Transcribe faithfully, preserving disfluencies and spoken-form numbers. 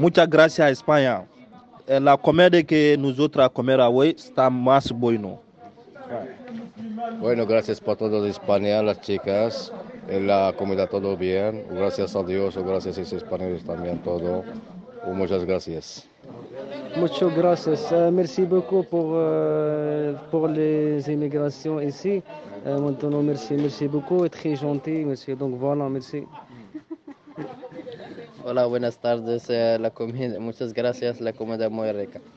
Muchas gracias, España. Eh, La comedia que nosotros comemos hoy está más bueno. Bueno, gracias por todo de España, las chicas, eh, la comida todo bien, gracias a Dios, gracias a los españoles también todo, Oh, muchas gracias. Muchas gracias. Euh, merci beaucoup pour, euh, pour les immigrations ici. Euh, maintenant, merci, merci beaucoup. Très gentil, monsieur. Donc voilà, merci. Hola, buenas tardes. eh, la comida, muchas gracias. La comida muy rica.